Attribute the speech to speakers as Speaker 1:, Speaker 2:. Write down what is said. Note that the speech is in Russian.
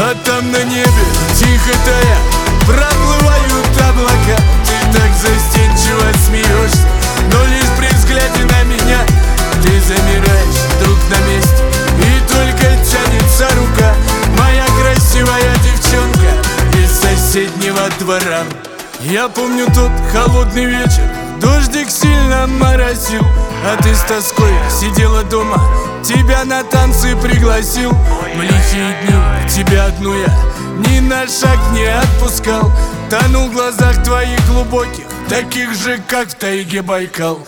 Speaker 1: А там на небе тихо тая проплывают облака. Ты так застенчиво смеешься, но лишь при взгляде на меня ты замираешь вдруг на месте, и только тянется рука. Моя красивая девчонка из соседнего двора. Я помню тот холодный вечер, дождик сильно моросил, а ты с тоской сидела дома, тебя на танцы пригласил. В лихие дни тебя одну я ни на шаг не отпускал, тонул в глазах твоих глубоких, таких же, как в тайге Байкал.